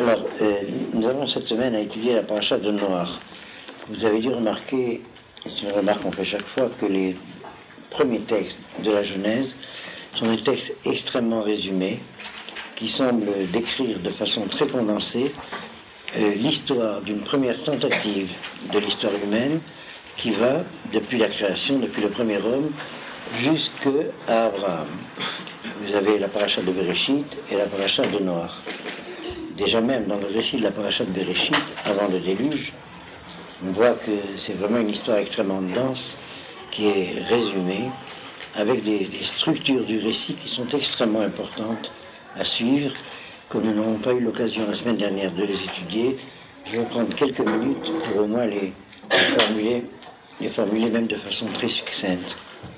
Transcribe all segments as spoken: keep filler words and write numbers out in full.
Alors, euh, nous avons cette semaine à étudier la paracha de Noach. Vous avez dû remarquer, et c'est une remarque qu'on fait chaque fois, que les premiers textes de la Genèse sont des textes extrêmement résumés, qui semblent décrire de façon très condensée euh, l'histoire d'une première tentative de l'histoire humaine qui va, depuis la création, depuis le premier homme, jusqu'à Abraham. Vous avez la paracha de Bereshit et la paracha de Noach. Déjà même dans le récit de la paracha de Bereshit, avant le déluge, on voit que c'est vraiment une histoire extrêmement dense qui est résumée avec des, des structures du récit qui sont extrêmement importantes à suivre. Comme nous n'avons pas eu l'occasion la semaine dernière de les étudier, je vais prendre quelques minutes pour au moins les, les formuler, les formuler même de façon très succincte.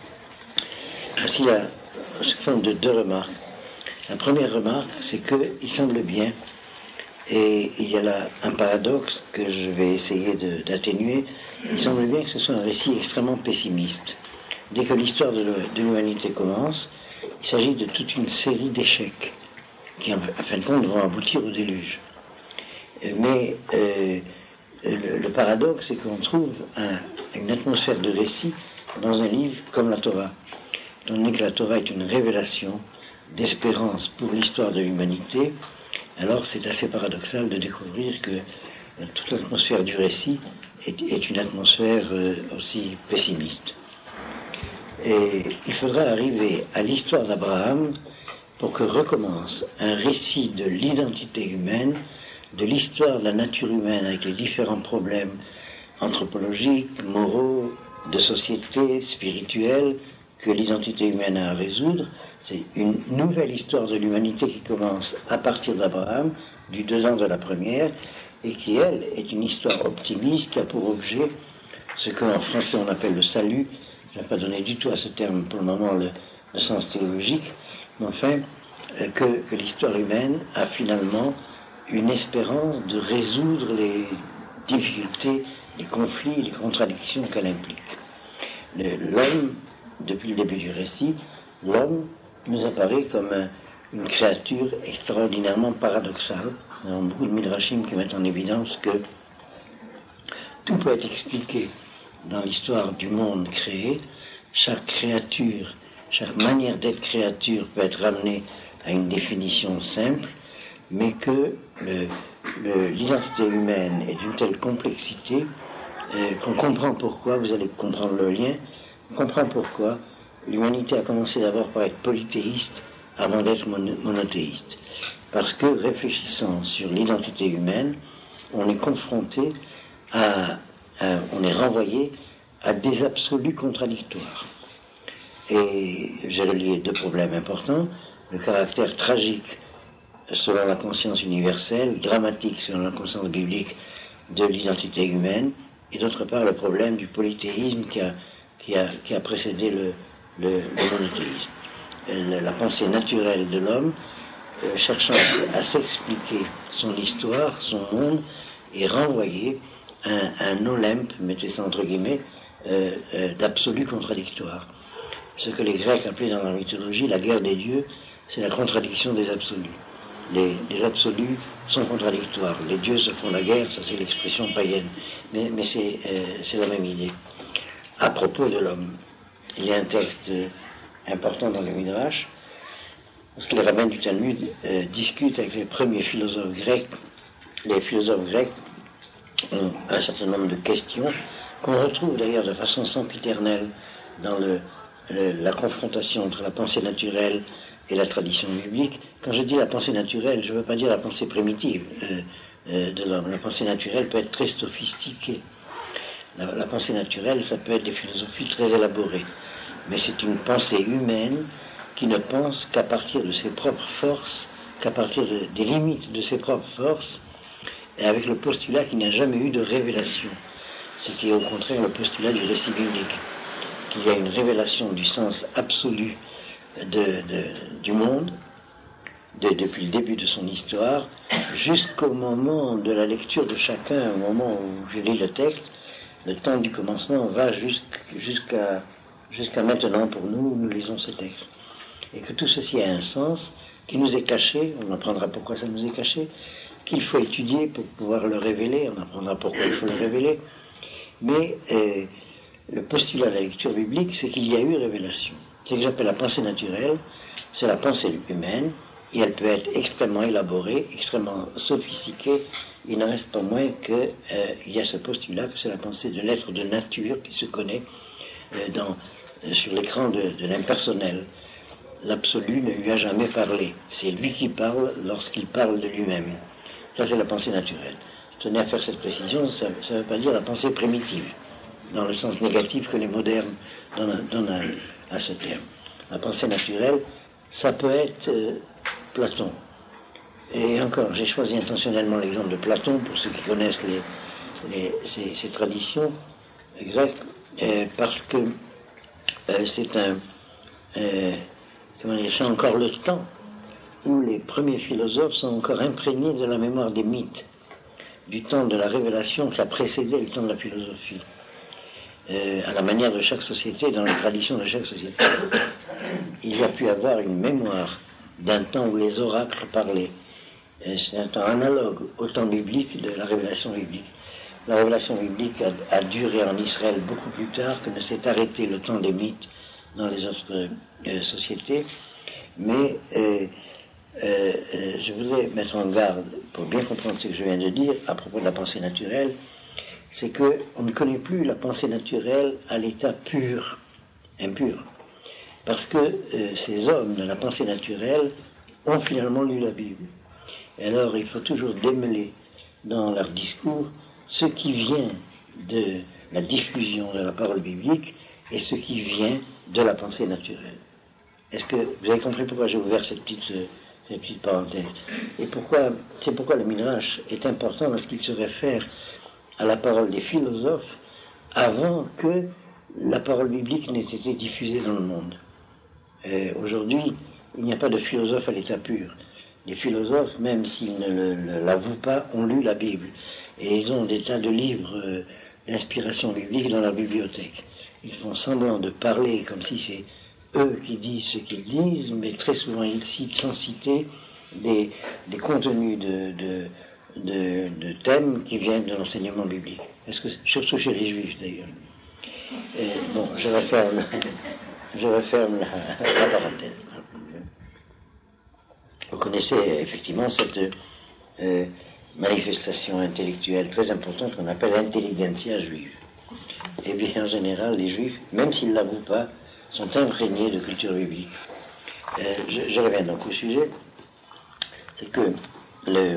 Voici la, sous forme de deux remarques. La première remarque, c'est qu'il semble bien, et il y a là un paradoxe que je vais essayer de, d'atténuer, il semble bien que ce soit un récit extrêmement pessimiste. Dès que l'histoire de, de l'humanité commence, il s'agit de toute une série d'échecs qui, en, en fin de compte, vont aboutir au déluge. Mais euh, le, le paradoxe, c'est qu'on trouve un, une atmosphère de récit dans un livre comme la Torah. Étant donné que la Torah est une révélation d'espérance pour l'histoire de l'humanité, alors c'est assez paradoxal de découvrir que euh, toute l'atmosphère du récit est, est une atmosphère euh, aussi pessimiste. Et il faudra arriver à l'histoire d'Abraham pour que recommence un récit de l'identité humaine, de l'histoire de la nature humaine avec les différents problèmes anthropologiques, moraux, de société, spirituels, que l'identité humaine a à résoudre. C'est une nouvelle histoire de l'humanité qui commence à partir d'Abraham, du dedans de la première, et qui, elle, est une histoire optimiste qui a pour objet ce qu'en français on appelle le salut. Je n'ai pas donné du tout à ce terme pour le moment le, le sens théologique, mais enfin, que, que l'histoire humaine a finalement une espérance de résoudre les difficultés, les conflits, les contradictions qu'elle implique. Le, l'homme, depuis le début du récit, l'homme nous apparaît comme un, une créature extraordinairement paradoxale. Il y a beaucoup de midrashim qui mettent en évidence que tout peut être expliqué dans l'histoire du monde créé. Chaque créature, chaque manière d'être créature peut être ramenée à une définition simple, mais que le, le, l'identité humaine est d'une telle complexité euh, qu'on comprend pourquoi, vous allez comprendre le lien, on comprend pourquoi l'humanité a commencé d'abord par être polythéiste avant d'être monothéiste. Parce que, réfléchissant sur l'identité humaine, on est confronté à, à on est renvoyé à des absolus contradictoires. Et j'ai relié deux problèmes importants: le caractère tragique selon la conscience universelle, dramatique selon la conscience biblique de l'identité humaine, et d'autre part le problème du polythéisme qui a, qui a, qui a précédé le, le, le monothéisme. La pensée naturelle de l'homme, euh, cherchant à, à s'expliquer son histoire, son monde, est renvoyée à un, à un Olympe, mettez ça entre guillemets, euh, euh, d'absolu contradictoire. Ce que les Grecs appelaient dans la mythologie la guerre des dieux, c'est la contradiction des absolus. Les, les absolus sont contradictoires. Les dieux se font la guerre, ça c'est l'expression païenne. Mais, mais c'est, euh, c'est la même idée. À propos de l'homme, il y a un texte euh, important dans le Midrash, parce que les rabbins du Talmud euh, discutent avec les premiers philosophes grecs. Les philosophes grecs ont un certain nombre de questions qu'on retrouve d'ailleurs de façon sempiternelle dans le, le, la confrontation entre la pensée naturelle et la tradition biblique. Quand je dis la pensée naturelle, je ne veux pas dire la pensée primitive euh, euh, de l'homme. La pensée naturelle peut être très sophistiquée. La, la pensée naturelle, ça peut être des philosophies très élaborées. Mais c'est une pensée humaine qui ne pense qu'à partir de ses propres forces, qu'à partir de, des limites de ses propres forces, et avec le postulat qu'il n'y a jamais eu de révélation. Ce qui est au contraire le postulat du récit biblique. Qu'il y a une révélation du sens absolu De, de, du monde, de, depuis le début de son histoire, jusqu'au moment de la lecture de chacun, au moment où je lis le texte, le temps du commencement va jusqu'à, jusqu'à maintenant pour nous, où nous lisons ce texte. Et que tout ceci a un sens qui nous est caché, on apprendra pourquoi ça nous est caché, qu'il faut étudier pour pouvoir le révéler. On apprendra pourquoi il faut le révéler. Mais euh, le postulat de la lecture biblique, c'est qu'il y a eu révélation. C'est ce que j'appelle la pensée naturelle, c'est la pensée humaine, et elle peut être extrêmement élaborée, extrêmement sophistiquée. Il n'en reste pas moins qu'il euh, y a ce postulat que c'est la pensée de l'être de nature qui se connaît euh, dans, euh, sur l'écran de, de l'impersonnel. L'absolu ne lui a jamais parlé. C'est lui qui parle lorsqu'il parle de lui-même. Ça, c'est la pensée naturelle. Je tenais à faire cette précision, ça ne veut pas dire la pensée primitive, dans le sens négatif que les modernes donnent, donnent à, à ce terme. La pensée naturelle, ça peut être euh, Platon. Et encore, j'ai choisi intentionnellement l'exemple de Platon, pour ceux qui connaissent les, les, ces, ces traditions grecques, euh, parce que euh, c'est un... Euh, comment dire, c'est encore le temps où les premiers philosophes sont encore imprégnés de la mémoire des mythes, du temps de la révélation qui a précédé le temps de la philosophie, euh, à la manière de chaque société, dans la tradition de chaque société. Il y a pu avoir une mémoire d'un temps où les oracles parlaient. Et c'est un temps analogue au temps biblique de la révélation biblique. La révélation biblique a, a duré en Israël beaucoup plus tard que ne s'est arrêté le temps des mythes dans les autres euh, sociétés. Mais euh, euh, euh, je voudrais mettre en garde, pour bien comprendre ce que je viens de dire, à propos de la pensée naturelle, c'est qu'on ne connaît plus la pensée naturelle à l'état pur, impur. Parce que euh, ces hommes de la pensée naturelle ont finalement lu la Bible. Et alors il faut toujours démêler dans leur discours ce qui vient de la diffusion de la parole biblique et ce qui vient de la pensée naturelle. Est-ce que vous avez compris pourquoi j'ai ouvert cette petite, cette petite parenthèse? Et pourquoi, c'est pourquoi le Midrash est important lorsqu'il se réfère à la parole des philosophes avant que la parole biblique n'ait été diffusée dans le monde. Euh, aujourd'hui, il n'y a pas de philosophe à l'état pur. Les philosophes, même s'ils ne le, le, l'avouent pas, ont lu la Bible. Et ils ont des tas de livres euh, d'inspiration biblique dans leur bibliothèque. Ils font semblant de parler comme si c'est eux qui disent ce qu'ils disent, mais très souvent ils citent sans citer des, des contenus de, de, de, de thèmes qui viennent de l'enseignement biblique. Est-ce que, surtout chez les Juifs d'ailleurs. Et, bon, je referme, je referme la, la parenthèse. Vous connaissez effectivement cette euh, manifestation intellectuelle très importante qu'on appelle l'intelligentsia juive. Eh bien, en général, les Juifs, même s'ils ne l'avouent pas, sont imprégnés de culture biblique. Euh, je, je reviens donc au sujet. C'est que le,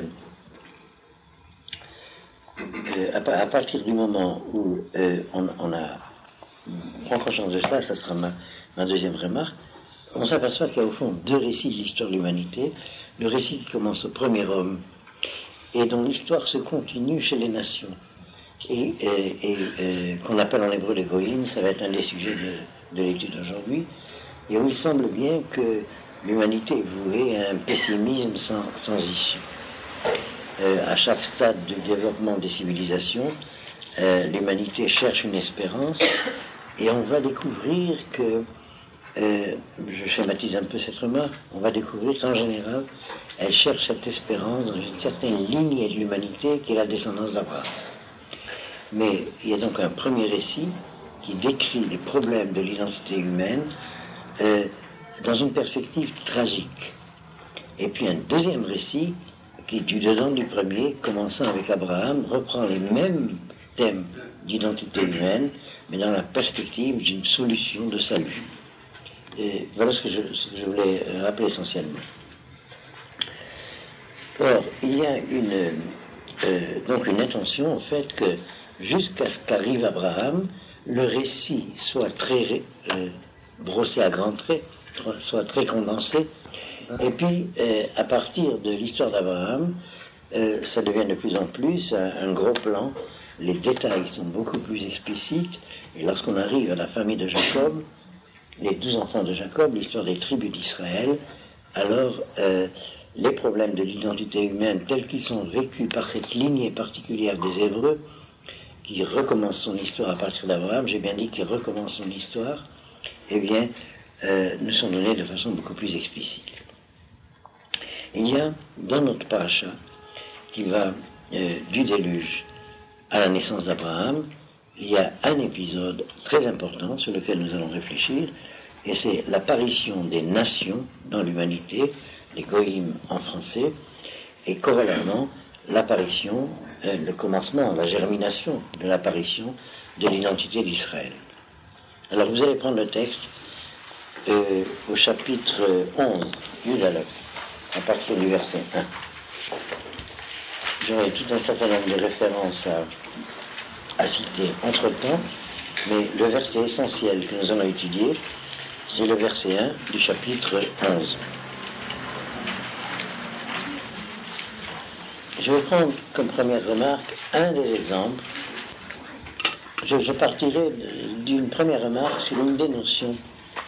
euh, à, à partir du moment où euh, on, on a on prend conscience de cela, ça sera ma, ma deuxième remarque, on s'aperçoit qu'il y a au fond deux récits de l'histoire de l'humanité. Le récit qui commence au premier homme et dont l'histoire se continue chez les nations. Et, et, et euh, qu'on appelle en hébreu les goïm, ça va être un des sujets de, de l'étude aujourd'hui, et où il semble bien que l'humanité est vouée à un pessimisme sans, sans issue. Euh, à chaque stade du développement des civilisations, euh, l'humanité cherche une espérance, et on va découvrir que, euh, je schématise un peu cette remarque, on va découvrir qu'en général, elle cherche cette espérance dans une certaine lignée de l'humanité qui est la descendance d'Abraham. Mais il y a donc un premier récit qui décrit les problèmes de l'identité humaine euh, dans une perspective tragique. Et puis un deuxième récit qui, du dedans du premier, commençant avec Abraham, reprend les mêmes thèmes d'identité humaine, mais dans la perspective d'une solution de salut. Et voilà ce que je, ce que je voulais rappeler essentiellement. Or, il y a une, euh, donc une intention, en fait, que jusqu'à ce qu'arrive Abraham, le récit soit très euh, brossé à grands traits, soit très condensé, et puis euh, à partir de l'histoire d'Abraham, euh, ça devient de plus en plus un, un gros plan, les détails sont beaucoup plus explicites, et lorsqu'on arrive à la famille de Jacob, les douze enfants de Jacob, l'histoire des tribus d'Israël, alors euh, les problèmes de l'identité humaine tels qu'ils sont vécus par cette lignée particulière des Hébreux, qui recommence son histoire à partir d'Abraham, j'ai bien dit qu'il recommence son histoire, eh bien, euh, nous sont donnés de façon beaucoup plus explicite. Il y a, dans notre paracha, qui va euh, du déluge à la naissance d'Abraham, il y a un épisode très important sur lequel nous allons réfléchir, et c'est l'apparition des nations dans l'humanité, les goïms en français, et corollairement l'apparition, euh, le commencement, la germination de l'apparition de l'identité d'Israël. Alors vous allez prendre le texte euh, au chapitre onze, Yud Aleph, à partir du verset un. J'aurai tout un certain nombre de références à, à citer entre-temps, mais le verset essentiel que nous allons étudier, c'est le verset un du chapitre onze. Je vais prendre comme première remarque un des exemples. Je, je partirai d'une première remarque sur une des notions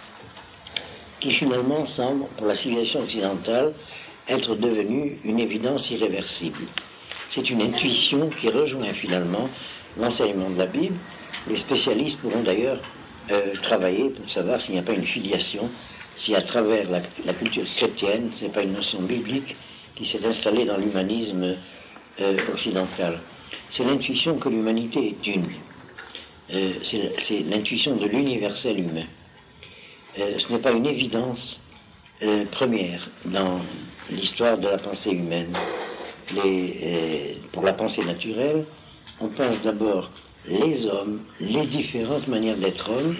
qui finalement semble, pour la civilisation occidentale, être devenue une évidence irréversible. C'est une intuition qui rejoint finalement l'enseignement de la Bible. Les spécialistes pourront d'ailleurs euh, travailler pour savoir s'il n'y a pas une filiation, si à travers la, la culture chrétienne, ce n'est pas une notion biblique qui s'est installée dans l'humanisme euh, occidental. C'est l'intuition que l'humanité est une. Euh, c'est, c'est l'intuition de l'universel humain. Euh, ce n'est pas une évidence euh, première dans l'histoire de la pensée humaine. Les, euh, pour la pensée naturelle, on pense d'abord les hommes, les différentes manières d'être homme,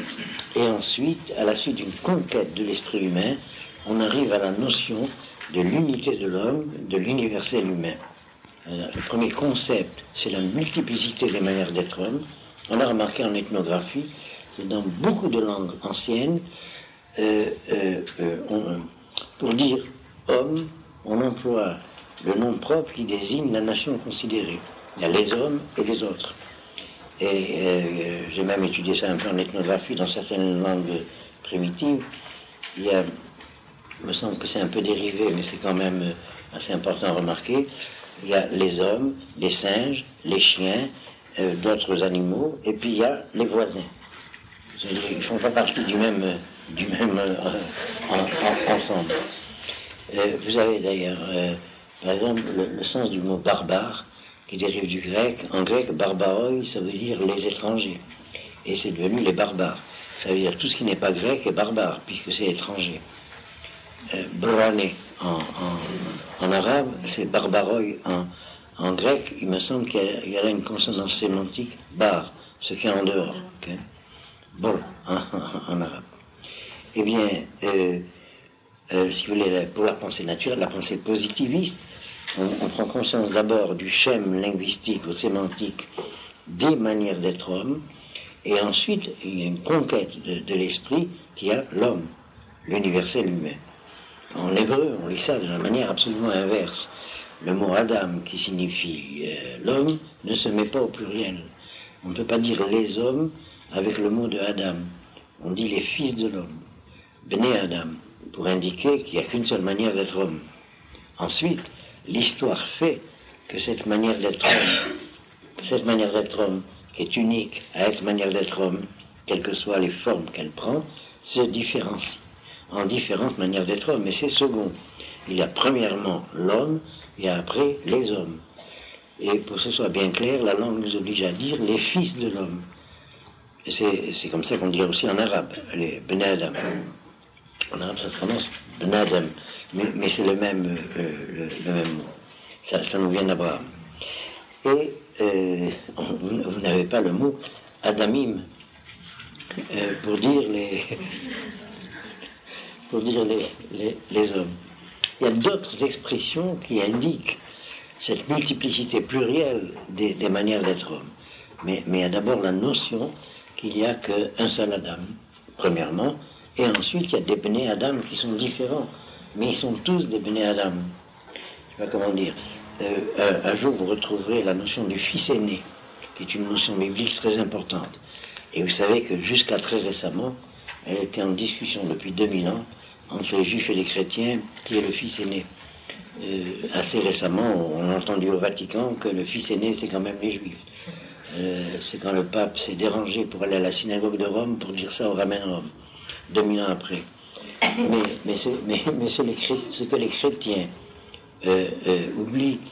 et ensuite, à la suite d'une conquête de l'esprit humain, on arrive à la notion de l'unité de l'homme, de l'universel humain. Euh, le premier concept, c'est la multiplicité des manières d'être homme. On a remarqué en ethnographie que dans beaucoup de langues anciennes, euh, euh, euh, on, pour dire homme, on emploie le nom propre qui désigne la nation considérée. Il y a les hommes et les autres. Et euh, j'ai même étudié ça un peu en ethnographie dans certaines langues primitives. Il y a, il me semble que c'est un peu dérivé, mais c'est quand même assez important à remarquer. Il y a les hommes, les singes, les chiens, euh, d'autres animaux, et puis il y a les voisins. C'est-à-dire, ils ne font pas partie du même, du même euh, en, en, ensemble. Euh, vous avez d'ailleurs, euh, par exemple, le, le sens du mot barbare, qui dérive du grec. En grec, barbaroi, ça veut dire les étrangers. Et c'est devenu les barbares. Ça veut dire tout ce qui n'est pas grec est barbare, puisque c'est étranger. Euh, Brané, en, en, en arabe, c'est barbaroi. En, en grec, il me semble qu'il y a, il y a là une consonance sémantique, bar, ce qui est en dehors. Okay? Bon, en, en, en arabe. Eh bien, euh, euh, si vous voulez, pour la pensée naturelle, la pensée positiviste, On, on prend conscience d'abord du schème linguistique ou sémantique des manières d'être homme, et ensuite il y a une conquête de, de l'esprit qui a l'homme, l'universel humain. En hébreu, on lit ça de la manière absolument inverse. Le mot Adam, qui signifie euh, l'homme, ne se met pas au pluriel. On ne peut pas dire les hommes avec le mot de Adam. On dit les fils de l'homme, Bnei Adam, pour indiquer qu'il n'y a qu'une seule manière d'être homme. Ensuite, l'histoire fait que cette manière d'être homme, cette manière d'être homme, qui est unique à être manière d'être homme, quelles que soient les formes qu'elle prend, se différencie en différentes manières d'être homme. Mais c'est second. Il y a premièrement l'homme et après les hommes. Et pour que ce soit bien clair, la langue nous oblige à dire les fils de l'homme. Et c'est, c'est comme ça qu'on dit aussi en arabe, les Bnei Adam. En arabe, ça se prononce Bnei Adam. Mais, mais c'est le même, euh, le, le même mot. Ça, ça nous vient d'Abraham. Et euh, on, vous, vous n'avez pas le mot Adamim euh, pour dire les pour dire les, les, les hommes. Il y a d'autres expressions qui indiquent cette multiplicité plurielle des, des manières d'être homme. Mais, mais il y a d'abord la notion qu'il n'y a qu'un seul Adam, premièrement, et ensuite il y a des Bnei Adam qui sont différents. Mais ils sont tous des Bnei Adam. Je ne sais pas comment dire. Euh, un, un jour, vous retrouverez la notion du fils aîné, qui est une notion biblique très importante. Et vous savez que jusqu'à très récemment, elle était en discussion depuis deux mille ans entre les juifs et les chrétiens, qui est le fils aîné. Euh, assez récemment, on a entendu au Vatican que le fils aîné, c'est quand même les juifs. Euh, c'est quand le pape s'est dérangé pour aller à la synagogue de Rome pour dire ça au Rabbin Rome, deux mille ans après. Mais, mais, c'est, mais, mais c'est les, ce que les chrétiens euh, euh, oublient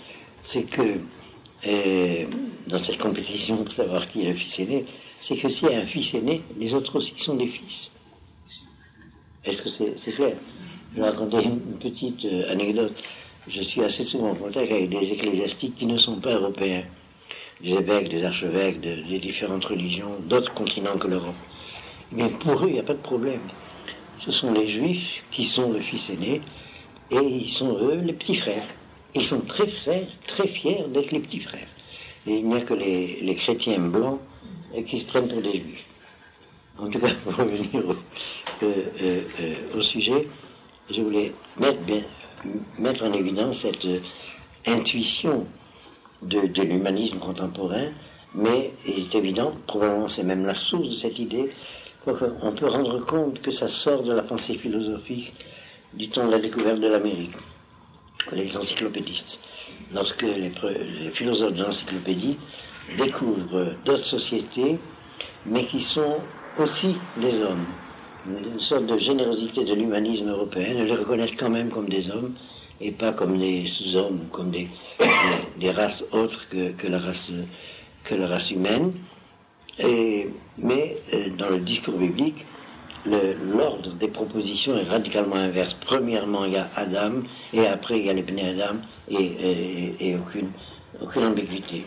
c'est que euh, dans cette compétition pour savoir qui est le fils aîné, c'est que s'il y a un fils aîné, les autres aussi sont des fils. Est-ce que c'est, c'est clair? Je vais raconter une petite euh, anecdote. Je suis assez souvent en contact avec des ecclésiastiques qui ne sont pas européens, des évêques, des archevêques, de, des différentes religions, d'autres continents que l'Europe. Mais pour eux, il n'y a pas de problème. Ce sont les Juifs qui sont le fils aîné, et ils sont eux les petits frères. Ils sont très frères, très fiers d'être les petits frères. Et il n'y a que les, les chrétiens blancs qui se prennent pour des Juifs. En tout cas, pour revenir au, euh, euh, euh, au sujet, je voulais mettre, bien, mettre en évidence cette euh, intuition de, de l'humanisme contemporain, mais il est évident, probablement c'est même la source de cette idée, qu'on peut rendre compte que ça sort de la pensée philosophique du temps de la découverte de l'Amérique, les encyclopédistes. Lorsque les, les philosophes de l'encyclopédie découvrent d'autres sociétés, mais qui sont aussi des hommes, une sorte de générosité de l'humanisme européen, de les reconnaître quand même comme des hommes, et pas comme des sous-hommes, comme des, des, des races autres que, que, la race, que la race humaine. Et, mais euh, dans le discours biblique, le, l'ordre des propositions est radicalement inverse. Premièrement, il y a Adam, et après, il y a les Bnei Adam, et, et, et aucune, aucune ambiguïté.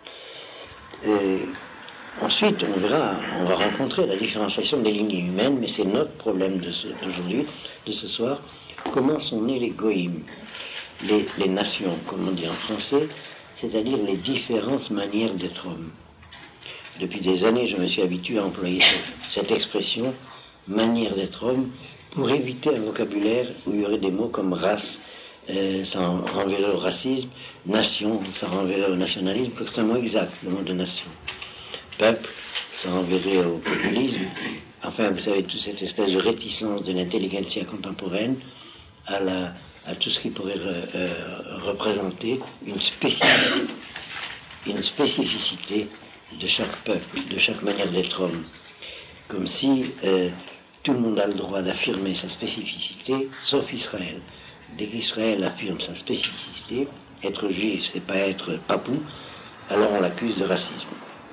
Et ensuite, on verra, on va rencontrer la différenciation des lignées humaines, mais c'est notre problème de ce, d'aujourd'hui, de ce soir. Comment sont nés les goïms, les, les nations, comme on dit en français, c'est-à-dire les différentes manières d'être homme. Depuis des années, je me suis habitué à employer cette, cette expression, manière d'être homme, pour éviter un vocabulaire où il y aurait des mots comme race, euh, ça renverrait au racisme, nation, ça renverrait au nationalisme, parce que c'est un mot exact, le mot de nation. Peuple, ça renverrait au populisme. Enfin, vous savez, toute cette espèce de réticence de l'intelligentsia contemporaine à, la, à tout ce qui pourrait euh, représenter une spécificité, une spécificité de chaque peuple, de chaque manière d'être homme. Comme si euh, tout le monde a le droit d'affirmer sa spécificité, sauf Israël. Dès qu'Israël affirme sa spécificité, être juif, c'est pas être papou, alors on l'accuse de racisme.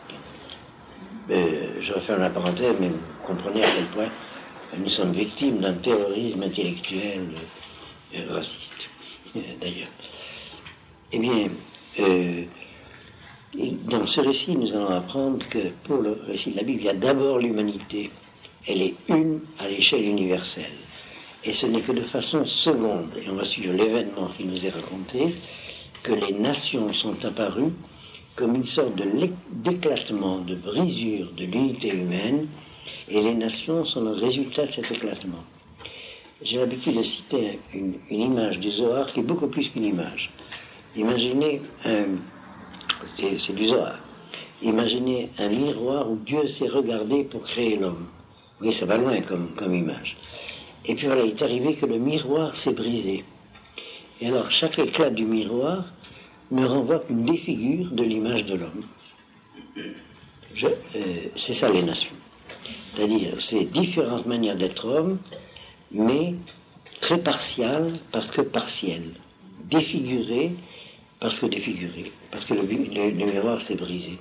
Euh, je referme la parenthèse, mais vous comprenez à quel point nous sommes victimes d'un terrorisme intellectuel euh, raciste, euh, d'ailleurs. Eh bien, euh, dans ce récit, nous allons apprendre que pour le récit de la Bible, il y a d'abord l'humanité. Elle est une à l'échelle universelle. Et ce n'est que de façon seconde, et on va suivre l'événement qui nous est raconté, que les nations sont apparues comme une sorte de d'éclatement, de brisure de l'unité humaine, et les nations sont le résultat de cet éclatement. J'ai l'habitude de citer une, une image du Zohar qui est beaucoup plus qu'une image. Imaginez, un, c'est, c'est du Zohar, imaginez un miroir où Dieu s'est regardé pour créer l'homme. Vous voyez, ça va loin comme, comme image. Et puis voilà, il est arrivé que le miroir s'est brisé. Et alors, chaque éclat du miroir ne renvoie qu'une défigure de l'image de l'homme. Je, euh, c'est ça les nations. C'est-à-dire, c'est différentes manières d'être homme, mais très partiales parce que partielles. Défigurées parce que défigurées. Parce que le, le, le miroir s'est brisé.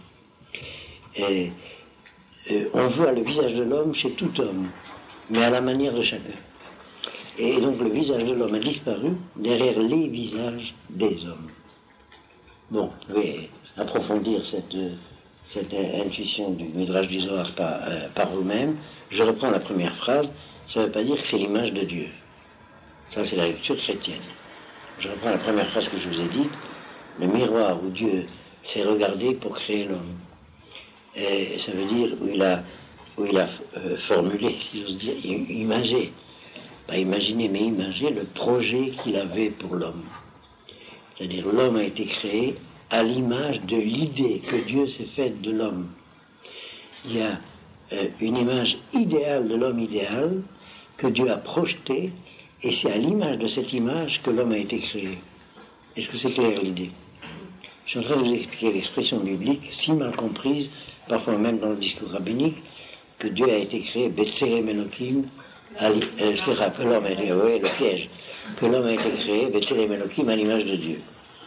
Et, euh, on voit le visage de l'homme chez tout homme, mais à la manière de chacun. Et donc le visage de l'homme a disparu derrière les visages des hommes. Bon, vous pouvez approfondir cette, cette intuition du Midrash du Zohar par, euh, par vous-même. Je reprends la première phrase, ça ne veut pas dire que c'est l'image de Dieu. Ça, c'est la lecture chrétienne. Je reprends la première phrase que je vous ai dite, le miroir où Dieu s'est regardé pour créer l'homme. Et ça veut dire où il a, où il a euh, formulé, si j'ose dire, imagé, pas imaginer, mais imagé le projet qu'il avait pour l'homme. C'est-à-dire l'homme a été créé à l'image de l'idée que Dieu s'est faite de l'homme. Il y a euh, une image idéale de l'homme idéal que Dieu a projetée, et c'est à l'image de cette image que l'homme a été créé. Est-ce que c'est clair l'idée? Je suis en train de vous expliquer l'expression biblique, si mal comprise, parfois même dans le discours rabbinique, que Dieu a été créé, Betselem Elohim, euh, que l'homme a été, ouais, le piège, que l'homme a été créé, Betselem Elohim, à l'image de Dieu.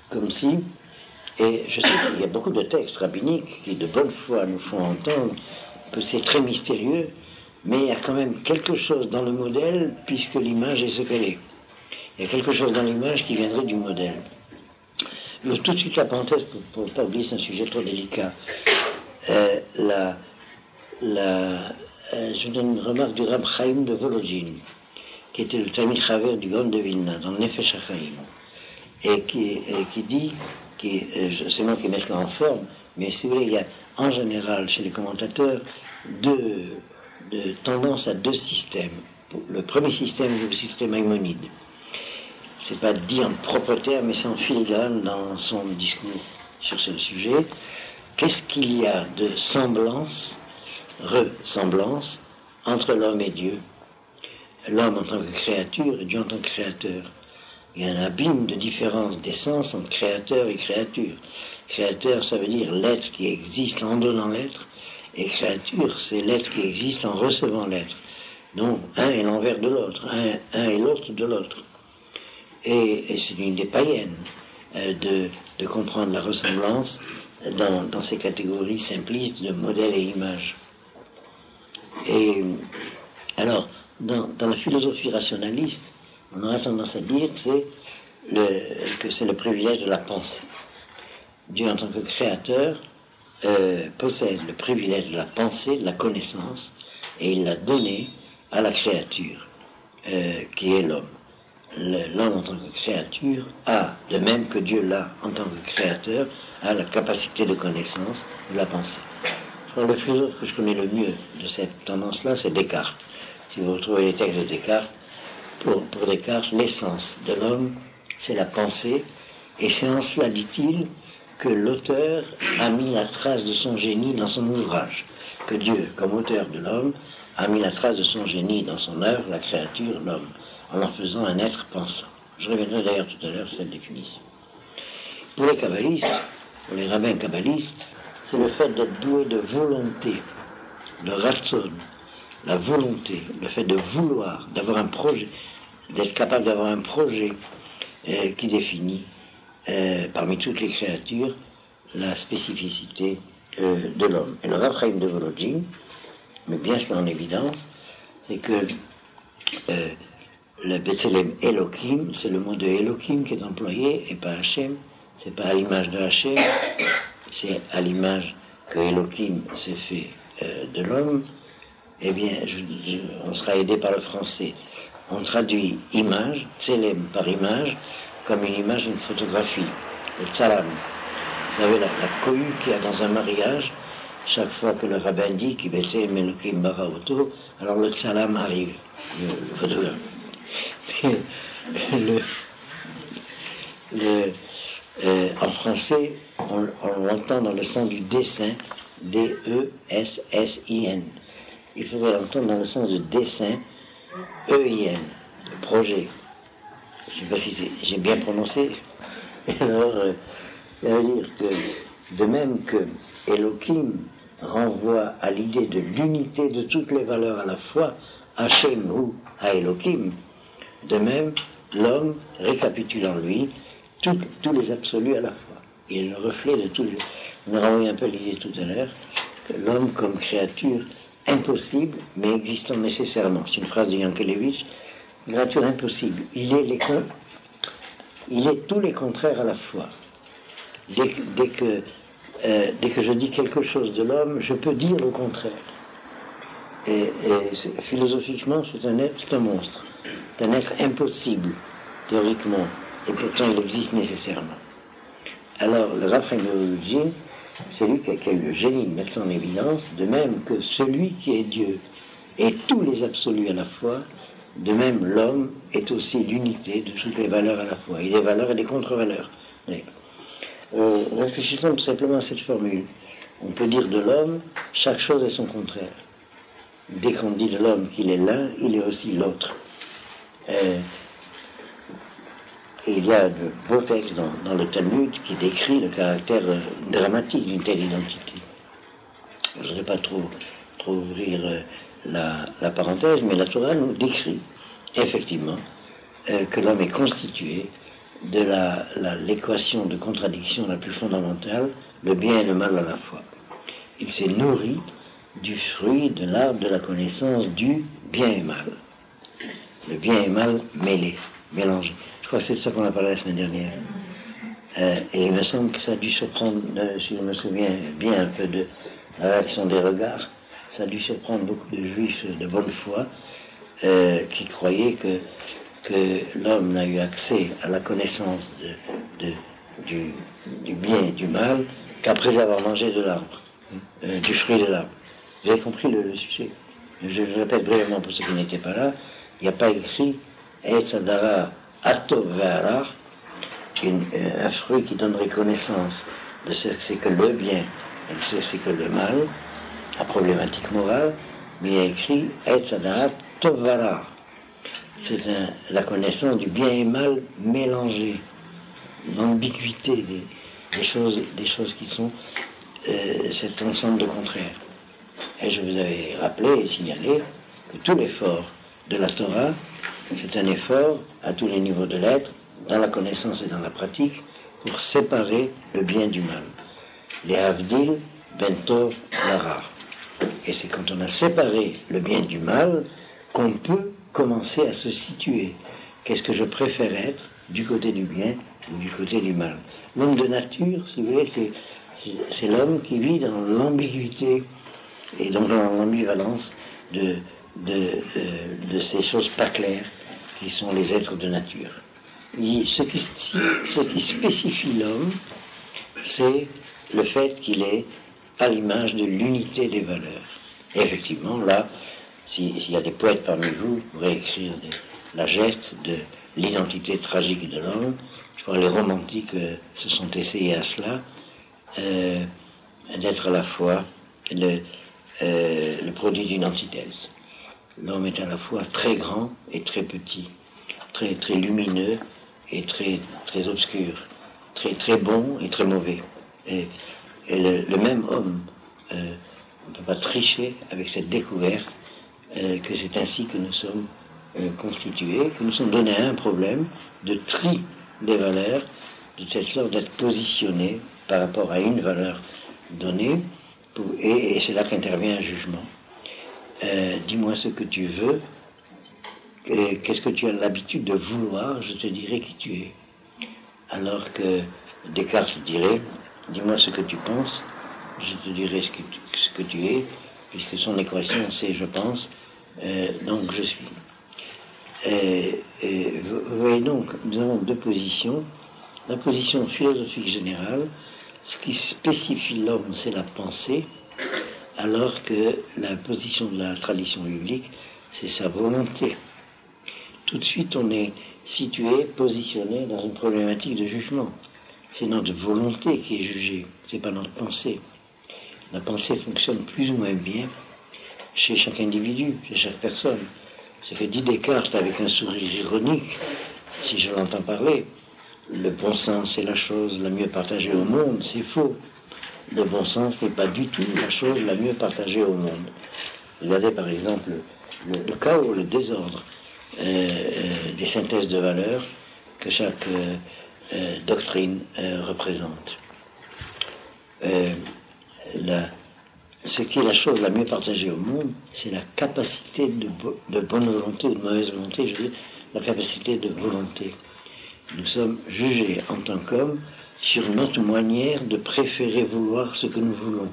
comme si, et je sais qu'il y a beaucoup de textes rabbiniques qui de bonne foi nous font entendre que c'est très mystérieux, mais il y a quand même quelque chose dans le modèle, puisque l'image est ce qu'elle est. Il y a quelque chose dans l'image qui viendrait du modèle. Alors, tout de suite la parenthèse, pour ne pas oublier, c'est un sujet trop délicat. Euh, la, la, euh, je donne une remarque du Rab Chaim de Volodjine, qui était le Talmid Chaver du Gaon de Vilna, dans le Nefesh HaChaim, et qui, et qui dit, qui, euh, c'est moi qui mets cela en forme, mais si vous voulez, il y a en général chez les commentateurs deux, deux tendances à deux systèmes. Le premier système, je vous citerai Maïmonide. C'est pas dit en propre terme, mais c'est en filigrane dans son discours sur ce sujet. Qu'est-ce qu'il y a de semblance, ressemblance, entre l'homme et Dieu? L'homme en tant que créature et Dieu en tant que créateur. Il y a un abîme de différence d'essence entre créateur et créature. Créateur, ça veut dire l'être qui existe en donnant l'être, et créature, c'est l'être qui existe en recevant l'être. Donc, un est l'envers de l'autre, un, un est l'autre de l'autre. Et, et c'est une idée païenne euh, de, de comprendre la ressemblance dans, dans ces catégories simplistes de modèle et image. Et alors, dans, dans la philosophie rationaliste, on aura tendance à dire que c'est le, que c'est le privilège de la pensée. Dieu, en tant que créateur, euh, possède le privilège de la pensée, de la connaissance, et il l'a donné à la créature, euh, qui est l'homme. L'homme en tant que créature a, de même que Dieu l'a en tant que créateur, a la capacité de connaissance de la pensée. Alors, le philosophe que je connais le mieux de cette tendance-là, c'est Descartes. Si vous retrouvez les textes de Descartes, pour, pour Descartes, l'essence de l'homme, c'est la pensée, et c'est en cela, dit-il, que l'auteur a mis la trace de son génie dans son ouvrage, que Dieu, comme auteur de l'homme, a mis la trace de son génie dans son œuvre, la créature, l'homme, en en faisant un être pensant. Je reviendrai d'ailleurs tout à l'heure sur cette définition. Pour les kabbalistes, pour les rabbins kabbalistes, c'est le fait d'être doué de volonté, de ratson, la volonté, le fait de vouloir, d'avoir un projet, d'être capable d'avoir un projet euh, qui définit, euh, parmi toutes les créatures, la spécificité euh, de l'homme. Et le Rav Chaim de Volodjine met bien cela en évidence, c'est que euh, le Betzelem Elohim, c'est le mot de Elohim qui est employé, et pas Hachem, c'est pas à l'image de Hachem, c'est à l'image que Elohim s'est fait euh, de l'homme. Eh bien, je, je, on sera aidé par le français. On traduit image, Tselem par image, comme une image d'une photographie, le tsalam. Vous savez, la, la cohue qu'il y a dans un mariage, chaque fois que le rabbin dit qu'il Betzelem Elohim bara auto, alors le tsalam arrive, le, le photographe. Mais le, le, euh, en français, on, on l'entend dans le sens du dessin, D E S S I N. Il faudrait l'entendre dans le sens de dessin, E I N, le projet. Je ne sais pas si j'ai bien prononcé. Alors, euh, ça veut dire que, de même que Elohim renvoie à l'idée de l'unité de toutes les valeurs à la fois, Hachem ou Elohim, de même, l'homme récapitule en lui tout, tous les absolus à la fois. Il est le reflet de tout. On a renvoyé un peu l'idée tout à l'heure, que l'homme comme créature impossible, mais existant nécessairement. C'est une phrase de Yankelevitch, créature impossible. Il est, les, il est tous les contraires à la fois. Dès que, dès que, euh, dès que je dis quelque chose de l'homme, je peux dire le contraire. Et, et c'est, philosophiquement, c'est un être, c'est un monstre. C'est un être impossible, théoriquement, et pourtant il existe nécessairement. Alors, le Rav Chaim de Volodjine, c'est lui qui a, qui a eu le génie de mettre ça en évidence, de même que celui qui est Dieu est tous les absolus à la fois, de même l'homme est aussi l'unité de toutes les valeurs à la fois, et des valeurs et des contre-valeurs. Euh, réfléchissons tout simplement à cette formule. On peut dire de l'homme, chaque chose est son contraire. Dès qu'on dit de l'homme qu'il est l'un, il est aussi l'autre. Euh, et il y a de beaux textes dans, dans le Talmud qui décrit le caractère euh, dramatique d'une telle identité. Je ne voudrais pas trop, trop ouvrir euh, la, la parenthèse, mais la Torah nous décrit effectivement euh, que l'homme est constitué de la, la, l'équation de contradiction la plus fondamentale, le bien et le mal à la fois. Il s'est nourri du fruit de l'arbre de la connaissance du bien et mal. Le bien et mal mêlés, mélangés. Je crois que c'est de ça qu'on a parlé la semaine dernière. Euh, et il me semble que ça a dû surprendre, euh, si je me souviens bien un peu de la réaction des regards, ça a dû surprendre beaucoup de juifs de bonne foi euh, qui croyaient que, que l'homme n'a eu accès à la connaissance de, de, du, du bien et du mal qu'après avoir mangé de l'arbre, euh, du fruit de l'arbre. Vous avez compris le, le sujet? Je le répète brièvement pour ceux qui n'étaient pas là. Il n'y a pas écrit Eitz Hadara Atov Ve'ara, un fruit qui donnerait connaissance de ce que c'est que le bien et de ce que c'est que le mal, la problématique morale, mais il y a écrit Eitz Hadara Tov Ve'ara. C'est un, la connaissance du bien et mal mélangé, l'ambiguïté des, des, choses, des choses qui sont euh, cet ensemble de contraires. Et je vous avais rappelé et signalé que tout l'effort de la Torah, c'est un effort à tous les niveaux de l'être, dans la connaissance et dans la pratique, pour séparer le bien du mal. Les Havdil, Ben Tov, Lara. Et c'est quand on a séparé le bien du mal qu'on peut commencer à se situer. Qu'est-ce que je préfère être, du côté du bien ou du côté du mal? L'homme de nature, si vous voulez, c'est, c'est, c'est l'homme qui vit dans l'ambiguïté et donc dans l'ambivalence de, de, euh, de ces choses pas claires qui sont les êtres de nature. Et ce, qui, ce qui spécifie l'homme, c'est le fait qu'il est à l'image de l'unité des valeurs. Et effectivement, là, s'il si y a des poètes parmi vous, vous pourrez écrire des, la geste de l'identité tragique de l'homme. Je crois que les romantiques euh, se sont essayés à cela, euh, d'être à la fois le Euh, le produit d'une antithèse. L'homme est à la fois très grand et très petit, très, très lumineux et très, très obscur, très, très bon et très mauvais. Et, et le, le même homme, euh, on ne peut pas tricher avec cette découverte euh, que c'est ainsi que nous sommes euh, constitués, que nous sommes donnés à un problème de tri des valeurs, de telle sorte d'être positionnés par rapport à une valeur donnée. Et, et c'est là qu'intervient un jugement. Euh, dis-moi ce que tu veux, et qu'est-ce que tu as l'habitude de vouloir, je te dirai qui tu es. Alors que Descartes dirait, dis-moi ce que tu penses, je te dirai ce que tu, ce que tu es, puisque son équation c'est je pense, euh, donc je suis. Et, et vous voyez donc, nous avons deux positions. La position philosophique générale, ce qui spécifie l'homme, c'est la pensée, alors que la position de la tradition biblique, c'est sa volonté. Tout de suite, on est situé, positionné dans une problématique de jugement. C'est notre volonté qui est jugée, c'est pas notre pensée. La pensée fonctionne plus ou moins bien chez chaque individu, chez chaque personne. Ce que dit Descartes avec un sourire ironique, si je l'entends parler. Le bon sens est la chose la mieux partagée au monde, c'est faux. Le bon sens n'est pas du tout la chose la mieux partagée au monde. Regardez par exemple le, le chaos, le désordre euh, euh, des synthèses de valeurs que chaque euh, euh, doctrine euh, représente. Euh, la, ce qui est la chose la mieux partagée au monde, c'est la capacité de, bo- de bonne volonté ou de mauvaise volonté, je veux dire, la capacité de volonté. Nous sommes jugés en tant qu'hommes sur notre manière de préférer vouloir ce que nous voulons.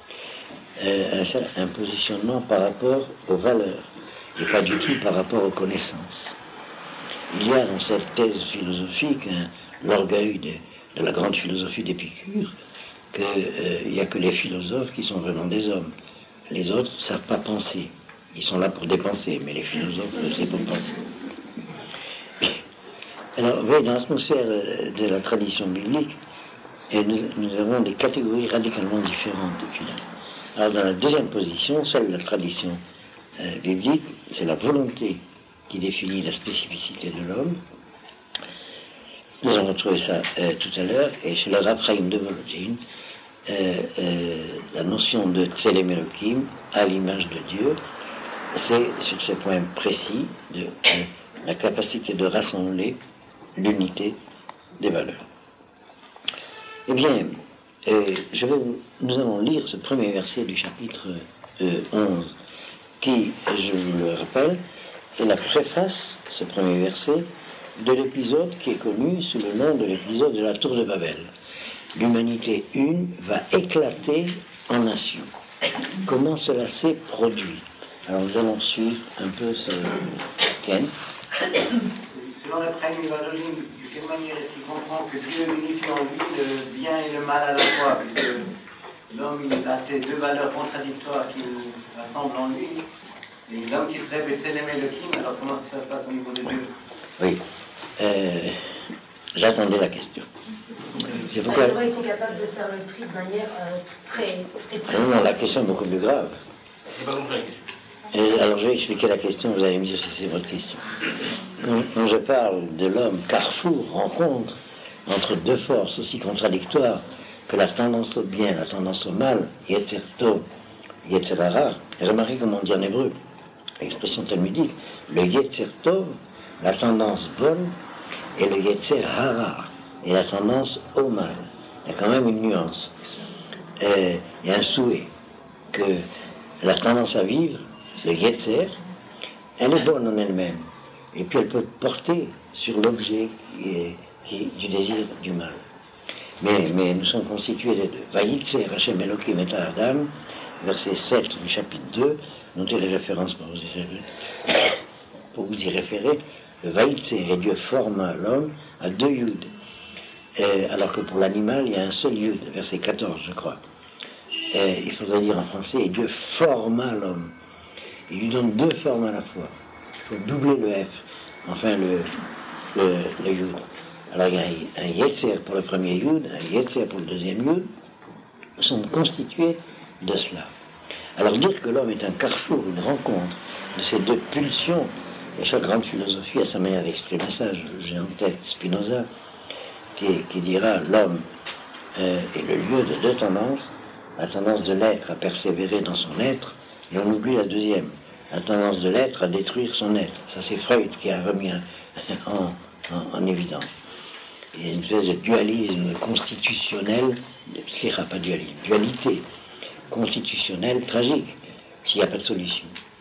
Euh, un, un positionnement par rapport aux valeurs et pas du tout par rapport aux connaissances. Il y a dans cette thèse philosophique hein, l'orgueil de, de la grande philosophie d'Épicure qu'il euh, n'y a que les philosophes qui sont vraiment des hommes. Les autres ne savent pas penser. Ils sont là pour dépenser, mais les philosophes, c'est pour penser. Alors, vous voyez, dans l'atmosphère de la tradition biblique, et nous, nous avons des catégories radicalement différentes, finalement. Alors, dans la deuxième position, celle de la tradition euh, biblique, c'est la volonté qui définit la spécificité de l'homme. Nous avons trouvé ça euh, tout à l'heure, et chez le Raphaïm de Volodine, euh, euh, la notion de Tselem Elohim, à l'image de Dieu, c'est sur ce point précis de euh, la capacité de rassembler l'unité des valeurs. Eh bien, euh, je vais, nous allons lire ce premier verset du chapitre euh, onze, qui, je vous le rappelle, est la préface, ce premier verset, de l'épisode qui est connu sous le nom de l'épisode de la Tour de Babel. L'humanité une va éclater en nations. Comment cela s'est produit? Alors nous allons suivre un peu ce Ken. Selon la préminologie, de quelle manière est-ce qu'il comprend que Dieu unifie en lui le bien et le mal à la fois, puisque l'homme il a ces deux valeurs contradictoires qu'il rassemble en lui, et l'homme qui se rêve Tselem Elohim, alors comment ça se passe au niveau de Dieu? Oui, euh, j'attendais la question. C'est pourquoi il aurait été capable de faire le tri de manière euh, très, très précise. Non, non, la question est beaucoup plus grave. Et alors je vais expliquer la question, vous allez me dire si c'est votre question. Quand, quand je parle de l'homme carrefour, rencontre entre deux forces aussi contradictoires que la tendance au bien, la tendance au mal, Yetzer Tov, Yetzer Hara, remarquez comment on dit en hébreu, l'expression talmudique, le Yetzer Tov, la tendance bonne, et le Yetzer Hara, et la tendance au mal. Il y a quand même une nuance. Et il y a un souhait que la tendance à vivre, le Yetzer, elle est bonne en elle-même. Et puis elle peut porter sur l'objet qui est, qui est du désir du mal. Mais, mais nous sommes constitués des deux. Vayitzer Hashem Elokim et Adam, verset sept du chapitre deux, notez les références pour vous y référer. Pour vous y référer, le Vayitzer et Dieu forma l'homme à deux Yud. Et, alors que pour l'animal, il y a un seul Yud, verset quatorze, je crois. Et, il faudrait dire en français, et Dieu forma l'homme. Il lui donne deux formes à la fois. Il faut doubler le F, enfin le, le, le Yud. Alors il y a un, un Yetzer pour le premier Yud, un Yetzer pour le deuxième Yud, sont constitués de cela. Alors dire que l'homme est un carrefour, une rencontre de ces deux pulsions, et chaque grande philosophie a sa manière d'exprimer ça. J'ai en tête Spinoza, qui, qui dira l'homme euh, est le lieu de deux tendances, la tendance de l'être à persévérer dans son être, et on oublie la deuxième, la tendance de l'être à détruire son être. Ça c'est Freud qui a remis un, en, en, en évidence. Il y a une espèce de dualisme constitutionnel, c'est pas dualisme, dualité constitutionnelle tragique, s'il n'y a pas de solution.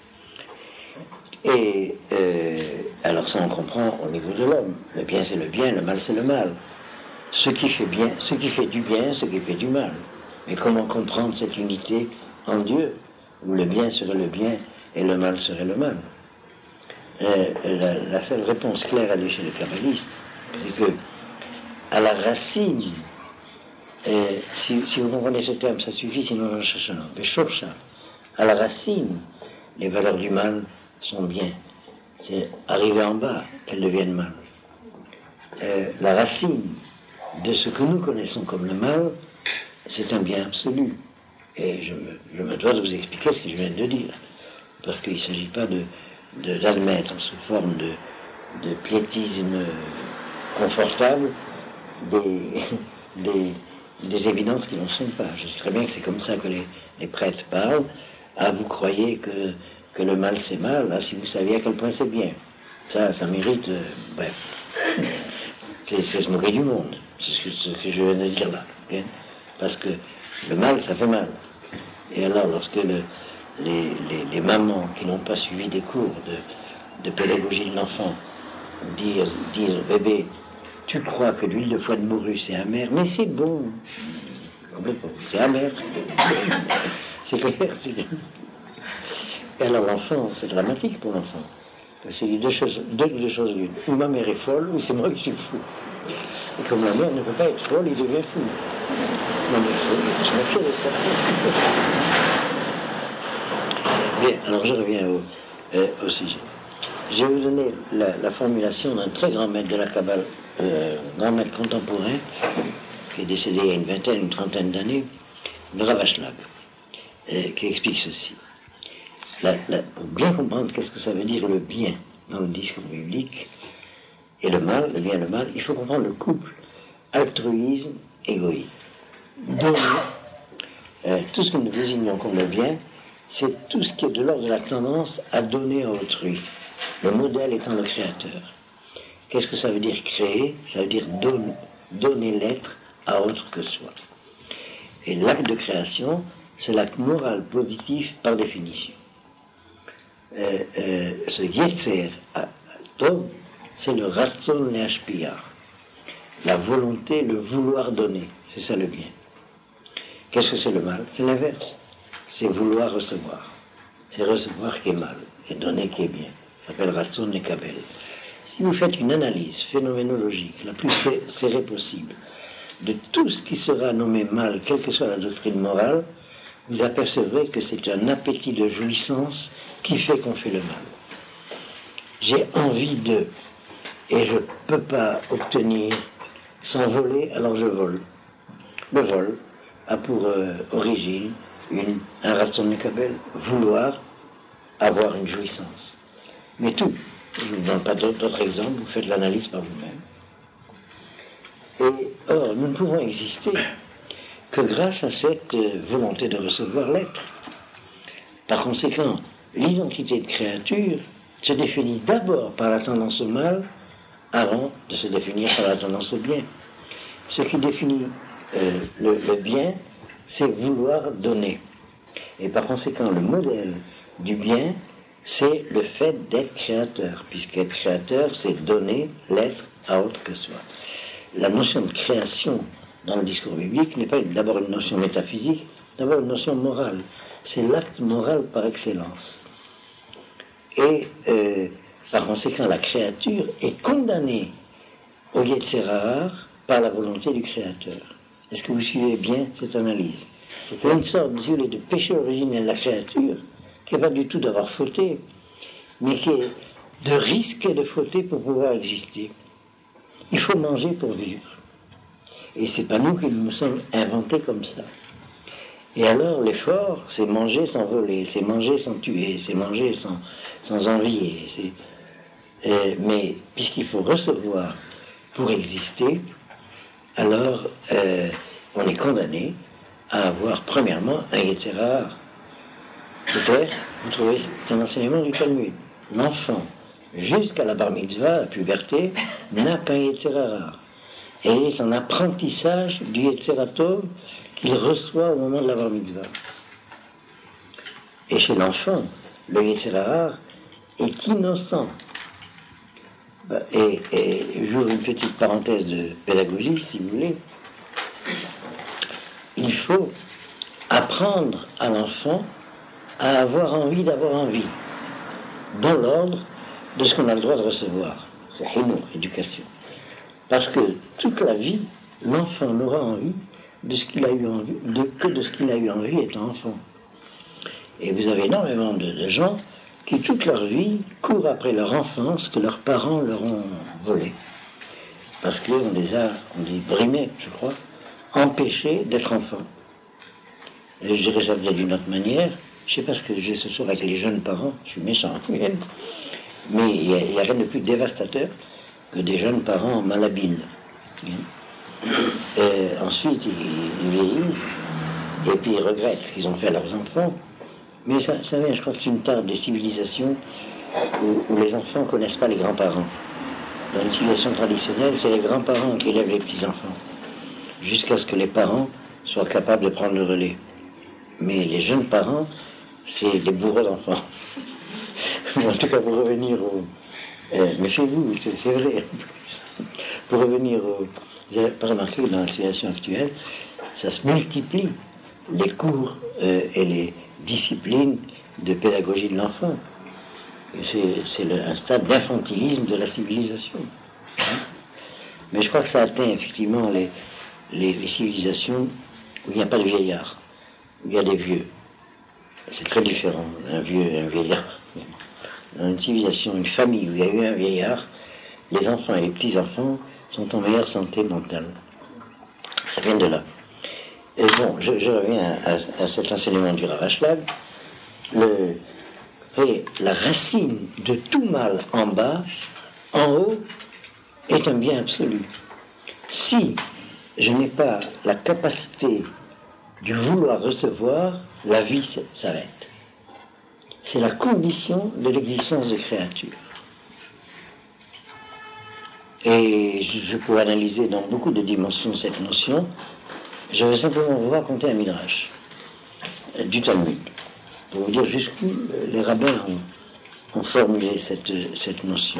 Et euh, alors ça on comprend au niveau de l'homme. Le bien c'est le bien, le mal c'est le mal. Ce qui fait bien, ce qui fait du bien, ce qui fait du mal. Mais comment comprendre cette unité en Dieu, où le bien serait le bien et le mal serait le mal? euh, la, la seule réponse claire à chez les kabbalistes, c'est que à la racine, euh, si, si vous comprenez ce terme, ça suffit, sinon j'en cherche un autre. Mais Shorcha, à la racine, les valeurs du mal sont bien. C'est arriver en bas qu'elles deviennent mal. Euh, la racine de ce que nous connaissons comme le mal, c'est un bien absolu. Et je me, je me dois de vous expliquer ce que je viens de dire. Parce qu'il ne s'agit pas de, de, d'admettre sous forme de, de piétisme confortable des, des, des évidences qui n'en sont pas. Je sais très bien que c'est comme ça que les, les prêtres parlent. Ah, vous croyez que, que le mal c'est mal, ah, si vous saviez à quel point c'est bien. Ça, ça mérite... Euh, bref. C'est, c'est se moquer du monde. C'est ce que, ce que je viens de dire là. Okay? Parce que le mal, ça fait mal. Et alors, lorsque le, les, les, les mamans qui n'ont pas suivi des cours de, de pédagogie de l'enfant disent, disent au bébé, tu crois que l'huile de foie de morue c'est amer, mais c'est bon. Complètement. C'est amer. C'est clair. C'est... Et alors l'enfant, c'est dramatique pour l'enfant. Parce qu'il y a deux choses, deux, deux choses l'une. Ou ma mère est folle, ou c'est moi qui suis fou. Et comme la mère ne peut pas être folle, il devient fou. Non mais il faut se méfier de ça. Bien, alors je reviens au, euh, au sujet. Je vais vous donner la, la formulation d'un très grand maître de la Kabbale, euh, grand maître contemporain, qui est décédé il y a une vingtaine, une trentaine d'années, le Rav Ashlag, euh, qui explique ceci. La, la, pour bien comprendre qu'est-ce que ça veut dire le bien dans le discours biblique et le mal, le bien et le mal, il faut comprendre le couple altruisme, égoïsme. Donc, euh, tout ce que nous désignons comme le bien, c'est tout ce qui est de l'ordre de la tendance à donner à autrui, le modèle étant le créateur. Qu'est-ce que ça veut dire créer? Ça veut dire donner, donner l'être à autre que soi. Et l'acte de création, c'est l'acte moral positif par définition. Euh, euh, ce Yetzer Tov, c'est le Ratzon Leashpia, la volonté, le vouloir donner, c'est ça le bien. Qu'est-ce que c'est le mal? C'est l'inverse, c'est vouloir recevoir. C'est recevoir qui est mal, et donner qui est bien. Ça s'appelle Ratzon Lekabel. Si vous faites une analyse phénoménologique la plus serrée possible de tout ce qui sera nommé mal, quelle que soit la doctrine morale, vous apercevrez que c'est un appétit de jouissance qui fait qu'on fait le mal. J'ai envie de, et je ne peux pas obtenir sans voler, alors je vole. Le vol a pour euh, origine une, un Ratzon Lekabel, vouloir avoir une jouissance. Mais tout, je ne vous donne pas d'autres exemples, vous faites l'analyse par vous-même. Et or, nous ne pouvons exister que grâce à cette euh, volonté de recevoir l'être. Par conséquent, l'identité de créature se définit d'abord par la tendance au mal avant de se définir par la tendance au bien. Ce qui définit euh, le, le bien, c'est vouloir donner. Et par conséquent, le modèle du bien, c'est le fait d'être créateur, puisqu'être créateur, c'est donner l'être à autre que soi. La notion de création dans le discours biblique n'est pas d'abord une notion métaphysique, d'abord une notion morale. C'est l'acte moral par excellence. Et euh, par conséquent, la créature est condamnée au Yetzer Hara par la volonté du créateur. Est-ce que vous suivez bien cette analyse? Il y a une sorte de péché originel de la créature, qui n'est pas du tout d'avoir fauté, mais qui est de risquer de fauter pour pouvoir exister. Il faut manger pour vivre. Et c'est pas nous qui nous sommes inventés comme ça. Et alors, l'effort, c'est manger sans voler, c'est manger sans tuer, c'est manger sans, sans envier. C'est, euh, mais puisqu'il faut recevoir pour exister, alors euh, on est condamné à avoir premièrement un Yetzer Hara. C'est clair? Vous trouvez, c'est un enseignement du Talmud. L'enfant, jusqu'à la bar mitzvah, la puberté, n'a qu'un Yetzer Hara. Et il est en apprentissage du Yetzer Tov qu'il reçoit au moment de la bar mitzvah. Et chez l'enfant, le Yetzer Hara est innocent. Et, et j'ouvre une petite parenthèse de pédagogie, si vous voulez. Il faut apprendre à l'enfant à avoir envie d'avoir envie, dans l'ordre de ce qu'on a le droit de recevoir. C'est Hinour, éducation. Parce que toute la vie, l'enfant n'aura envie de ce qu'il a eu envie, de, que de ce qu'il a eu envie étant enfant. Et vous avez énormément de, de gens qui, toute leur vie, courent après leur enfance que leurs parents leur ont volé. Parce qu'on les a, on dit, brimés, je crois, empêchés d'être enfants. Et je dirais ça peut-être d'une autre manière. Je ne sais pas ce que j'ai ce soir avec les jeunes parents, je suis méchant, mais il n'y a, a rien de plus dévastateur que des jeunes parents malhabiles. Et ensuite, ils, ils vieillissent, et puis ils regrettent ce qu'ils ont fait à leurs enfants. Mais ça, ça vient, je crois que c'est une tare des civilisations où, où les enfants ne connaissent pas les grands-parents. Dans une civilisation traditionnelle, c'est les grands-parents qui élèvent les petits-enfants, jusqu'à ce que les parents soient capables de prendre le relais. Mais les jeunes parents, c'est des bourreaux d'enfants. En tout cas, pour revenir au... Euh, mais chez vous, c'est, c'est vrai. Pour revenir au... Vous n'avez pas remarqué que dans la situation actuelle, ça se multiplie, les cours euh, et les disciplines de pédagogie de l'enfant. C'est, c'est le, un stade d'infantilisme de la civilisation. Hein? Mais je crois que ça atteint effectivement les, les, les civilisations où il n'y a pas de vieillards, où il y a des vieux. C'est très différent, un vieux et un vieillard. Dans une civilisation, une famille où il y a eu un vieillard, les enfants et les petits-enfants sont en meilleure santé mentale. Ça vient de là. Et bon, je, je reviens à, à cet enseignement du Rav Ashlag. Le, et la racine de tout mal en bas, en haut, est un bien absolu. Si je n'ai pas la capacité du vouloir recevoir, la vie s'arrête. C'est la condition de l'existence des créatures. Et je, je peux analyser dans beaucoup de dimensions cette notion. Je vais simplement vous raconter un midrash euh, du Talmud, pour vous dire jusqu'où euh, les rabbins ont, ont formulé cette, cette notion.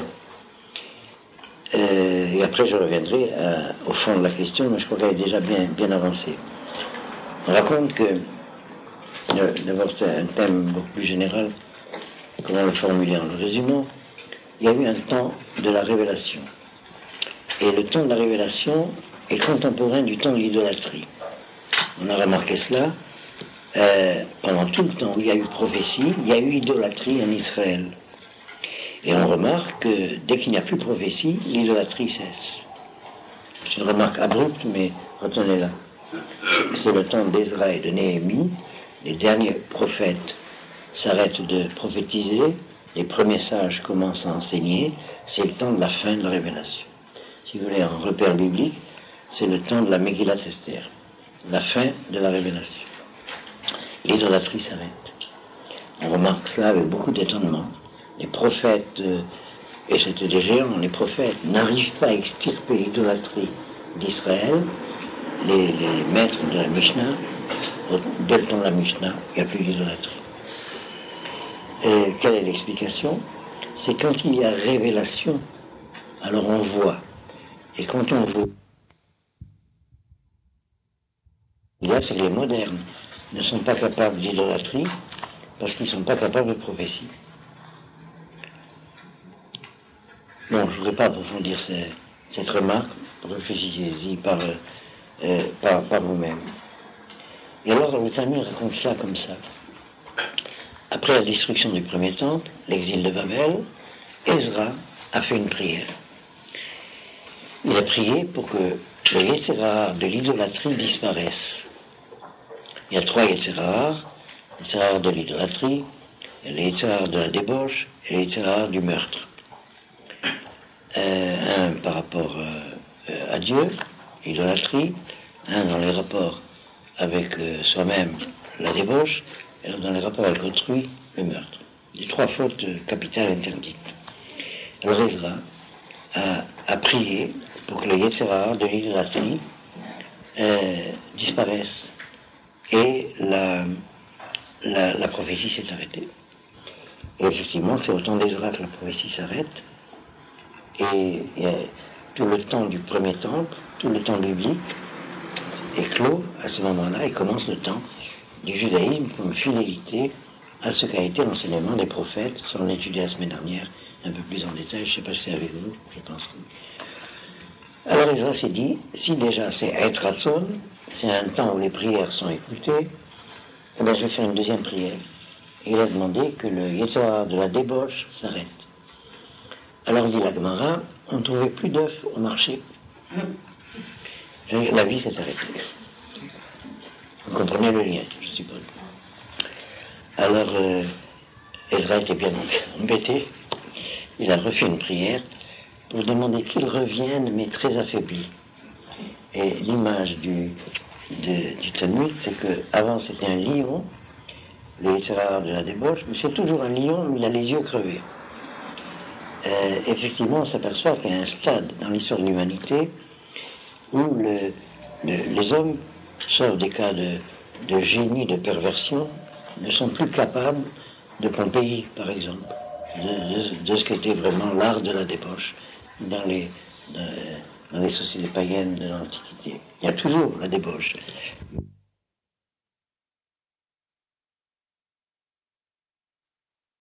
Euh, et après, je reviendrai à, au fond de la question, mais je crois qu'elle est déjà bien, bien avancée. On raconte que, euh, d'abord, c'est un thème beaucoup plus général, comment le formuler en le résumant. Il y a eu un temps de la révélation. Et le temps de la révélation est contemporain du temps de l'idolâtrie. On a remarqué cela. Euh, pendant tout le temps où il y a eu prophétie, il y a eu idolâtrie en Israël. Et on remarque que dès qu'il n'y a plus de prophétie, l'idolâtrie cesse. C'est une remarque abrupte, mais retenez-la. C'est le temps d'Ezra et de Néhémie. Les derniers prophètes s'arrêtent de prophétiser. Les premiers sages commencent à enseigner. C'est le temps de la fin de la révélation. Si vous voulez un repère biblique, c'est le temps de la Megillat Esther. La fin de la révélation. L'idolâtrie s'arrête. On remarque cela avec beaucoup d'étonnement. Les prophètes, euh, et c'était des géants, les prophètes n'arrivent pas à extirper l'idolâtrie d'Israël. Les, les maîtres de la Mishnah, dès le temps de la Mishnah, il n'y a plus d'idolâtrie. Et quelle est l'explication? C'est quand il y a révélation, alors on voit. Et quand on voit, là, c'est que les modernes ne sont pas capables d'idolâtrie parce qu'ils ne sont pas capables de prophétie. Bon, je ne voudrais pas approfondir ces, cette remarque, réfléchissez-y par, euh, par, par vous-même. Et alors, le Talmud raconte ça comme ça. Après la destruction du premier temple, l'exil de Babel, Ezra a fait une prière. Il a prié pour que le Yetzer Hara de l'idolâtrie disparaisse. Il y a trois Yetzer Hara, le Yetzer Hara de l'idolâtrie, le Yetzer Hara de la débauche et le Yetzer Hara du meurtre. Euh, un par rapport euh, à Dieu, l'idolâtrie, un dans les rapports avec euh, soi-même, la débauche, et dans les rapports avec autrui, le meurtre. Les trois fautes euh, capitales interdites. Alors Ezra a, a prié pour que le Yetzer Hara de l'idolâtrie euh, disparaisse. Et la, la, la prophétie s'est arrêtée. Et effectivement, c'est au temps d'Ezra que la prophétie s'arrête. Et, et tout le temps du premier temple, tout le temps biblique est clos à ce moment-là et commence le temps du judaïsme comme fidélité à ce qu'a été l'enseignement des prophètes. Ça, on a étudié la semaine dernière un peu plus en détail, je ne sais pas si c'est avec vous, je pense que... Alors Ezra s'est dit, si déjà c'est être ratzon, c'est un temps où les prières sont écoutées, eh bien je vais faire une deuxième prière. Et il a demandé que le Yetzer Hara de la débauche s'arrête. Alors dit la Gemara, on ne trouvait plus d'œufs au marché. La vie s'est arrêtée. Vous comprenez le lien, je suppose. Alors, euh, Ezra était bien embêté. Il a refait une prière pour demander qu'il revienne, mais très affaibli. Et l'image du, de, du Talmud, c'est qu'avant c'était un lion, le Yetzer Hara de la débauche, mais c'est toujours un lion, mais il a les yeux crevés. Euh, effectivement, on s'aperçoit qu'il y a un stade dans l'histoire de l'humanité où le, le, les hommes, sauf des cas de, de génie, de perversion, ne sont plus capables de Pompéi, par exemple, de, de, de ce qu'était vraiment l'art de la débauche dans les, dans, dans les sociétés païennes de l'Antiquité. Il y a toujours la débauche.